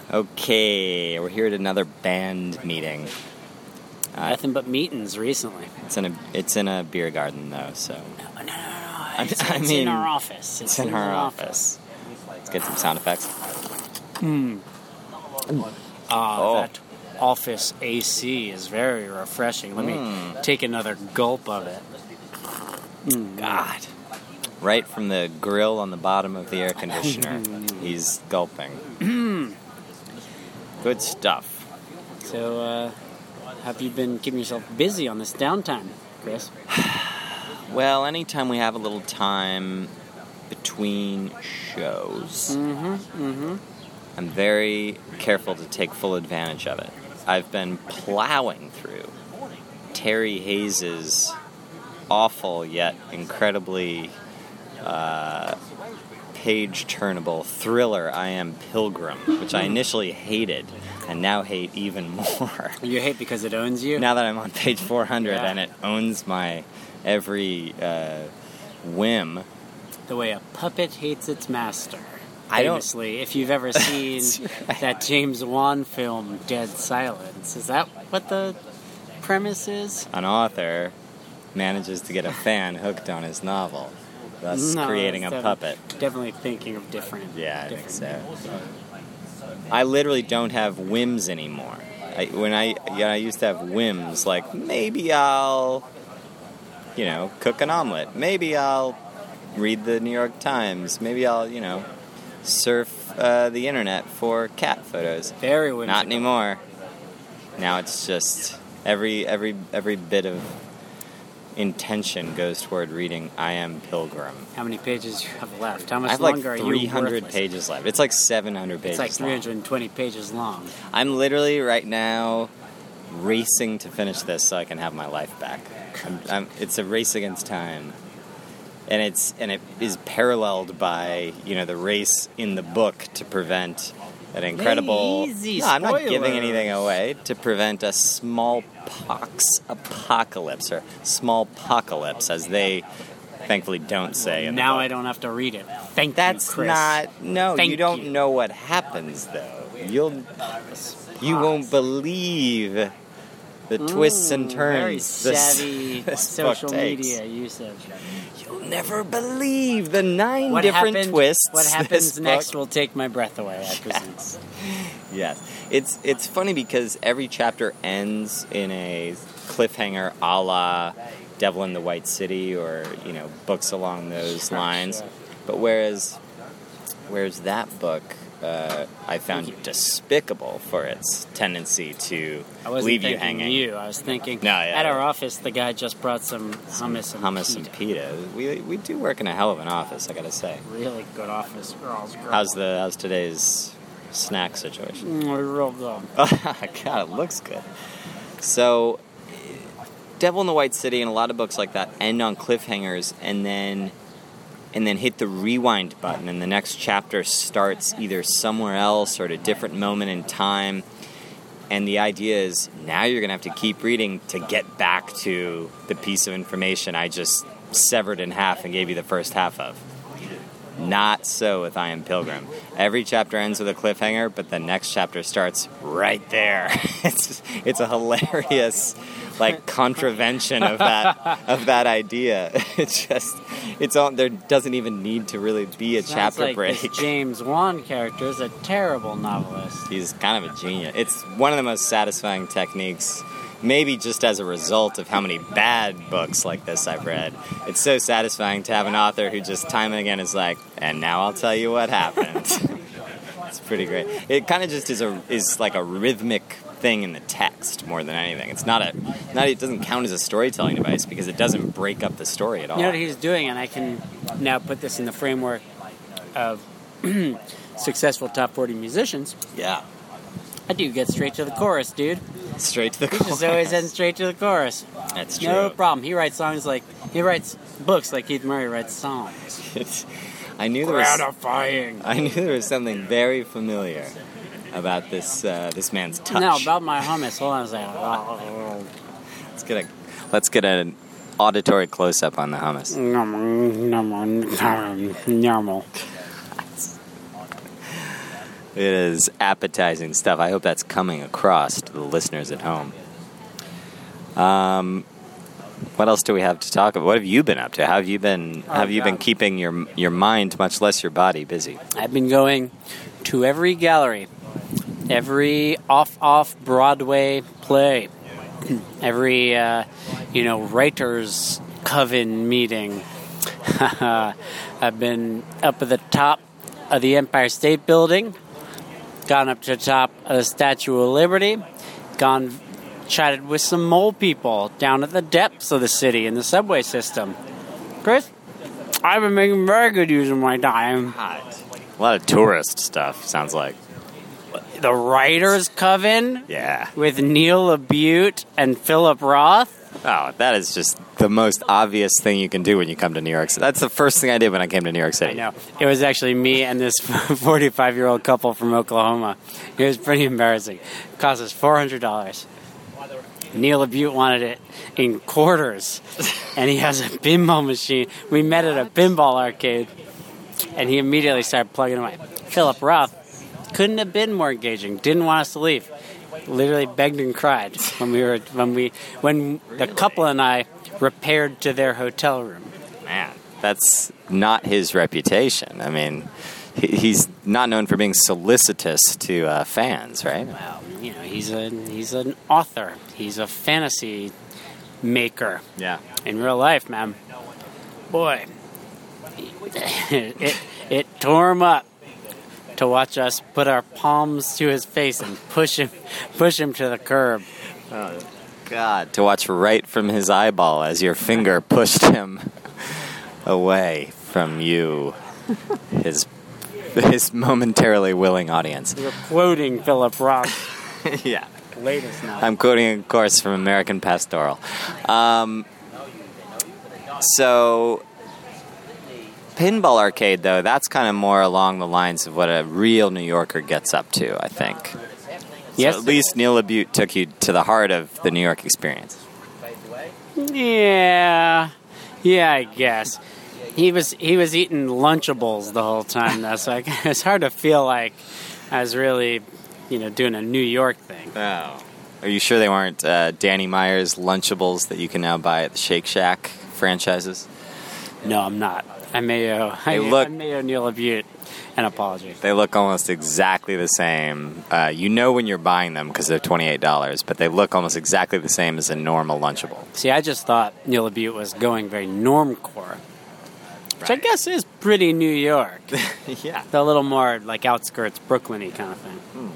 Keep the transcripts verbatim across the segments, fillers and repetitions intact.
Okay, we're here at another band meeting. Uh, Nothing but meetings recently. It's in a it's in a beer garden though, so. No, no, no, no. It's, I it's mean, in our office. It's, it's in, in our office. office. Let's get some sound effects. Hmm. Ah, oh. That office A C is very refreshing. Let mm. me take another gulp of it. Mm. God. Right from the grill on the bottom of the air conditioner, he's gulping. Good stuff. So, uh, have you been keeping yourself busy on this downtime, Chris? Well, anytime we have a little time between shows, mm-hmm, mm-hmm. I'm very careful to take full advantage of it. I've been plowing through Terry Hayes' awful yet incredibly uh, page-turnable thriller, I Am Pilgrim, which I initially hated and now hate even more. You hate because it owns you? Now that I'm on page four hundred yeah. and it owns my every uh, whim. The way a puppet hates its master. I Famously, don't... if you've ever seen right. that James Wan film, Dead Silence, is that what the premise is? An author manages to get a fan hooked on his novel, thus no, creating a puppet. Definitely thinking of different. Yeah, I different think so. I literally don't have whims anymore. I, when I, yeah, I used to have whims, like maybe I'll, you know, cook an omelet. Maybe I'll read the New York Times. Maybe I'll, you know, surf uh, the internet for cat photos. Very whimsical. Not anymore. Now it's just every every every bit of intention goes toward reading I Am Pilgrim. How many pages you have left? How much I have longer like are you three hundred worthless? pages left. It's like seven hundred pages long. It's like three hundred twenty long. pages long. I'm literally right now racing to finish this so I can have my life back. I'm, I'm, it's a race against time. And it's and it is paralleled by, you know, the race in the book to prevent an incredible... Easy no, I'm not spoilers. giving anything away. To prevent a smallpox apocalypse, or smallpocalypse, as they thankfully don't say in now the book. I don't have to read it. Thank That's you, Chris. not... No, Thank you don't you. know what happens, though. You'll... You won't believe the twists and turns very this, savvy this social book takes. media usage. You'll never believe the nine what different happened, twists. What this happens next book... will take my breath away, I presume. Yes. It's it's funny because every chapter ends in a cliffhanger a la Devil in the White City, or, you know, books along those Sure, lines. sure. But whereas whereas that book uh, I found despicable for its tendency to I wasn't leave thinking you hanging. you. I was thinking No, yeah, at our yeah. office, the guy just brought some hummus and Hummus pita. and pita. We we do work in a hell of an office, I gotta say. Really good office girls. girls. How's the how's today's snack situation? Mm, real good. Oh, God, it looks good. So, Devil in the White City and a lot of books like that end on cliffhangers, and then and then hit the rewind button, and the next chapter starts either somewhere else or at a different moment in time. And the idea is now you're going to have to keep reading to get back to the piece of information I just severed in half and gave you the first half of. Not so with I Am Pilgrim. Every chapter ends with a cliffhanger, but the next chapter starts right there. It's it's a hilarious, like, contravention of that of that idea. It's just it's all there doesn't even need to really be a Sounds chapter like break. This James Wan character is a terrible novelist. He's kind of a genius. It's one of the most satisfying techniques. Maybe just as a result of how many bad books like this I've read. It's so satisfying to have an author who just time and again is like, and now I'll tell you what happened. It's pretty great. It kind of just is a is like a rhythmic thing in the text more than anything. It's not a not it doesn't count as a storytelling device because it doesn't break up the story at all. You know what he's doing, and I can now put this in the framework of successful top forty musicians. Yeah. I do get straight to the chorus, dude. Straight to the He chorus. just always ends straight to the chorus. That's true. No problem. He writes songs like he writes books like Keith Murray writes songs. It's, I knew there was Gratifying. I knew there was something very familiar about this uh, this man's touch. No, about my hummus. Hold on a second. Let's get a let's get an auditory close up on the hummus. It is appetizing stuff. I hope that's coming across to the listeners at home. Um, what else do we have to talk about? What have you been up to? How have you been? Oh, have you been God. keeping your your mind, much less your body, busy? I've been going to every gallery, every off-off Broadway play, every uh, you know writers' coven meeting. I've been up at the top of the Empire State Building, gone up to the top of the Statue of Liberty, gone chatted with some mole people down at the depths of the city in the subway system. Chris, I've been making very good use of my time. A lot of tourist stuff, sounds like. The Writers' Coven Yeah. with Neil LaBute and Philip Roth. Oh, that is just the most obvious thing you can do when you come to New York City. That's the first thing I did when I came to New York City. I know. It was actually me and this forty-five-year-old couple from Oklahoma. It was pretty embarrassing. It cost us four hundred dollars. Neil LaBute wanted it in quarters, and he has a pinball machine. We met at a pinball arcade, and he immediately started plugging away. Philip Roth couldn't have been more engaging. Didn't want us to leave. Literally begged and cried when we were when we when the couple and I repaired to their hotel room. Man, that's not his reputation. I mean, he, he's not known for being solicitous to uh, fans, right? Well, you know, he's a he's an author. He's a fantasy maker. Yeah. In real life, man. Boy, it it tore him up to watch us put our palms to his face and push him push him to the curb. Oh, God. To watch right from his eyeball as your finger pushed him away from you, his his momentarily willing audience. We're quoting Philip Roth. Yeah. Latest now. I'm quoting, of course, from American Pastoral. Um, so, Pinball Arcade, though, that's kind of more along the lines of what a real New Yorker gets up to, I think. Yes. So at least Neil LaBute took you to the heart of the New York experience. Yeah. Yeah, I guess. He was he was eating Lunchables the whole time, though, so I, it's hard to feel like I was really, you know, doing a New York thing. Oh. Are you sure they weren't uh, Danny Meyer's Lunchables that you can now buy at the Shake Shack franchises? No, I'm not. I may owe, I, They look- I may owe Neil LaBute an apology. They look almost exactly the same. Uh, you know when you're buying them because they're twenty-eight dollars, but they look almost exactly the same as a normal Lunchable. See, I just thought Neil LaBute was going very normcore, which I Right. guess is pretty New York. Yeah. A little more like outskirts, Brooklyn-y kind of thing.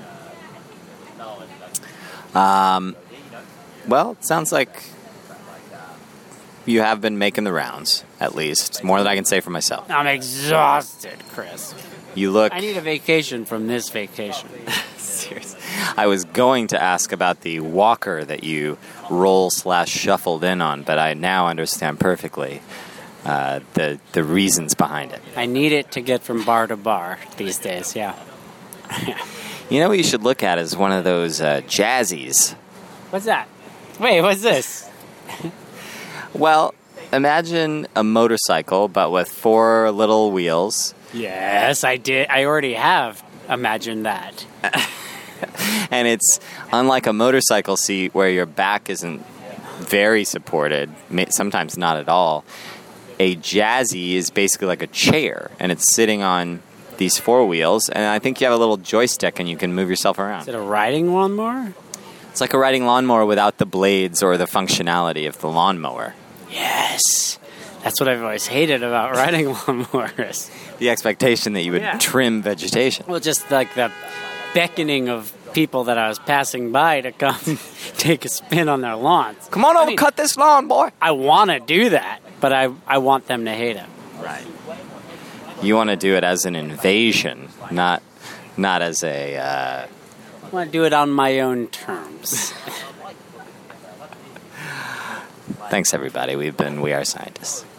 Um, well, it sounds like you have been making the rounds, at least. More than I can say for myself. I'm exhausted, Chris. You look... I need a vacation from this vacation. Seriously. I was going to ask about the walker that you roll slash shuffled in on, but I now understand perfectly uh, the the reasons behind it. I need it to get from bar to bar these days, yeah. You know what you should look at is one of those uh, jazzies. What's that? Wait, what's this? Well, imagine a motorcycle, but with four little wheels. Yes, I did. I already have imagined that. And it's unlike a motorcycle seat where your back isn't very supported, ma- sometimes not at all. A jazzy is basically like a chair, and it's sitting on these four wheels, and I think you have a little joystick and you can move yourself Is around. it a riding lawnmower? It's like a riding lawnmower without the blades or the functionality of the lawnmower. Yes. That's what I've always hated about riding lawnmowers. The expectation that you would Yeah. trim vegetation. Well, just like the beckoning of people that I was passing by to come take a spin on their lawns. Come on I over, mean, cut this lawn, boy. I want to do that, but I, I want them to hate it. Right. You want to do it as an invasion, not not as a... Uh, I want to do it on my own terms. Thanks, everybody. We've been We Are Scientists.